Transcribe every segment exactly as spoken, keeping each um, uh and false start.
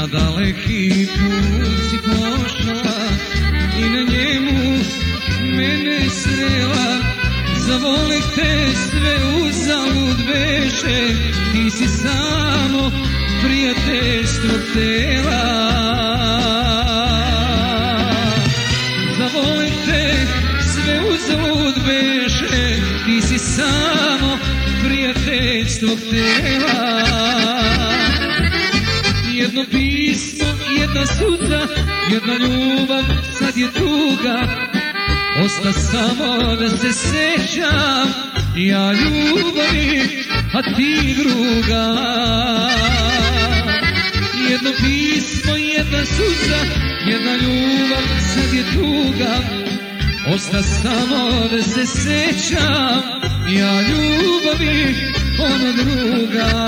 Na daleki put si pošla i na njemu mene srela. Zavole te sve uzalud beše, ti si samo prijateljstvo htela. Zavole te sve uzalud beše, ti si samo prijateljstvo htela. Jedno pismo, jedna suza, jedna ljubav, sad je tuga. Osta samo da se sećam, ja ljubavi, a ti druga. Jedno pismo, jedna suza, jedna ljubav, sad je tuga. Osta samo da se sećam, ja ljubavi, ona druga.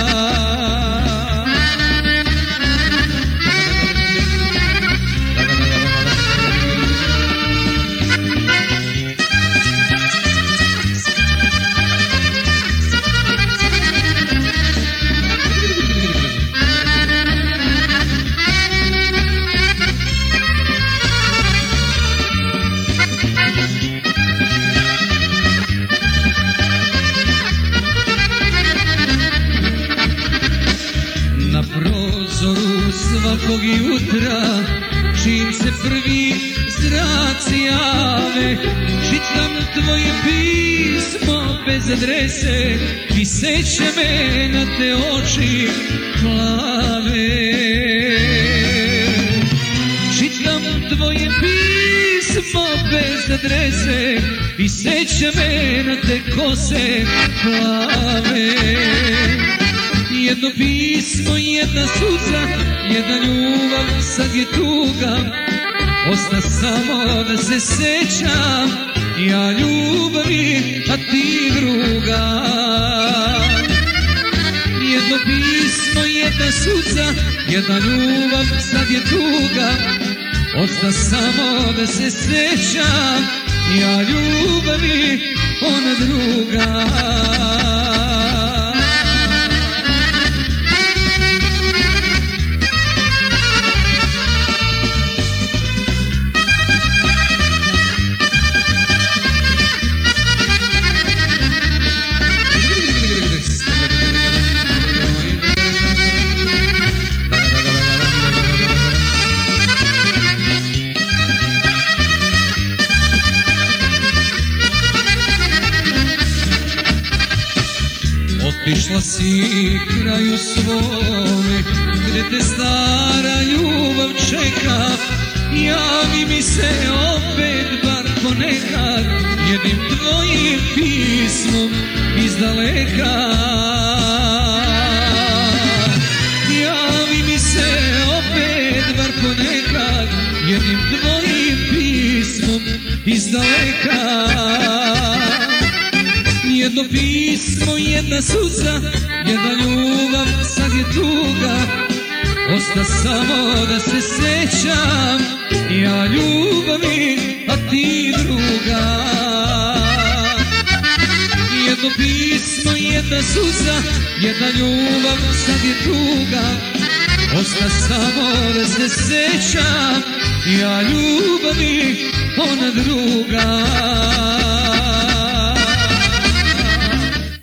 Svakog jutra, čim se prvi zraci jave, čitam tvoje pismo bez adrese i seća me na te oči plave. Čitam tvoje pismo bez adrese i seća me na te kose plave. Jedno pismo, jedna suza, jedna ljubav, sad je tuga. Osta samo da se sećam, ja ljubavi, a ti druga. Jedno pismo, jedna suza, jedna ljubav, sad je tuga. Osta samo da se sećam, ja ljubavi, ona druga. Otišla si kraju svome, gde te stara ljubav čeka. Javi mi se opet bar ponekad, jednim tvojim pismom iz daleka. Javi mi se opet bar ponekad, jednim tvojim pismom iz daleka. Jedno pismo, jedna suza, jedna ljubav, sad je tuga. Osta samo da se sećam, ja ljubavi, a ti druga. Jedno pismo, jedna suza, jedna ljubav, sad je tuga. Osta samo da se sećam, ja ljubavi, ona druga.